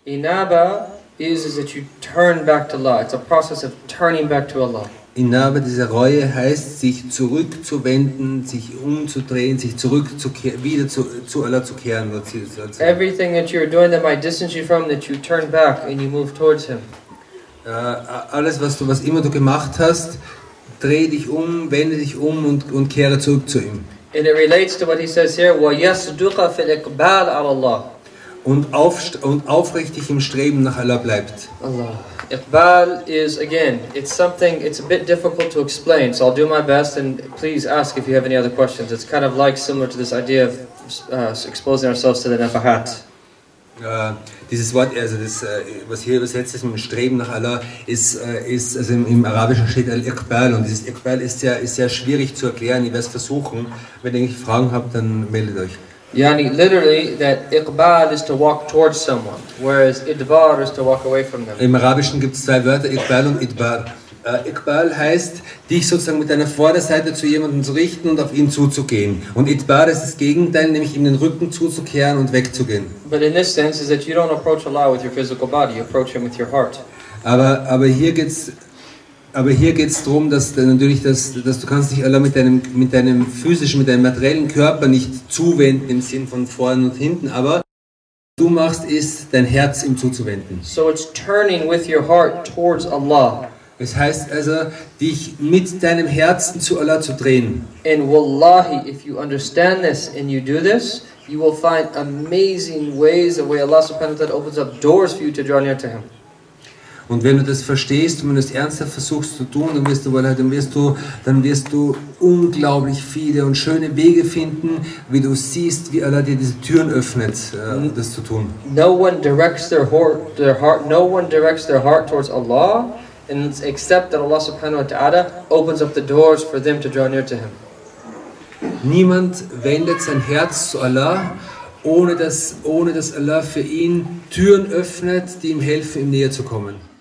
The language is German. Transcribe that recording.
Inaba is that you turn back to Allah. It's a process of turning back to Allah. Inaba, diese Reue heißt, sich zurückzuwenden, sich umzudrehen, sich wieder zu Allah zu kehren. Everything that you're doing that might distance you from, that you turn back and you move towards Him. Alles, was immer du gemacht hast, dreh dich um, wende dich um und kehre zurück zu ihm. And it relates to what he says here, وَيَصْدُقَ فِي الْإِقْبَالِ عَلَى اللَّهِ. Und aufrichtig im Streben nach Allah bleibt. Allah. Iqbal is, again, it's a bit difficult to explain, so I'll do my best, and please ask if you have any other questions. It's kind of like similar to this idea of exposing ourselves to the nafahat. Dieses Wort, also das, was hier übersetzt ist mit dem Streben nach Allah, ist also im Arabischen steht Al-Iqbal, und dieses Iqbal ist sehr schwierig zu erklären. Ich werde es versuchen. Wenn ihr Fragen habt, dann meldet euch. Yani, literally, that Iqbal is to walk towards someone, whereas Idbar is to walk away from them. Im Arabischen gibt es zwei Wörter, Iqbal und Idbar. Iqbal heißt, dich sozusagen mit deiner Vorderseite zu jemandem zu richten und auf ihn zuzugehen. Und Idbar ist das Gegenteil, nämlich ihm den Rücken zuzukehren und wegzugehen. But in this sense is that you don't approach Allah with your physical body, you approach Him with your heart. Aber hier geht's darum, dass du kannst dich Allah mit deinem physischen, mit deinem materiellen Körper nicht zuwenden im Sinn von vorne und hinten, aber du machst ist, dein Herz ihm zuzuwenden. So it's turning with your heart towards Allah. Es heißt also, dich mit deinem Herzen zu Allah zu drehen. And wallahi, if you understand this and you do this, you will find amazing ways the way Allah subhanahu wa ta'ala opens up doors for you to draw near to Him. Und wenn du das verstehst und wenn du es ernsthaft versuchst zu tun, dann wirst du unglaublich viele und schöne Wege finden, wie du siehst, wie Allah dir diese Türen öffnet, das zu tun. No one directs their heart towards Allah, and except that Allah subhanahu wa ta'ala opens up the doors for them to draw near to Him. Niemand wendet sein Herz zu Allah, ohne dass Allah für ihn Türen öffnet, die ihm helfen, ihm näher zu kommen.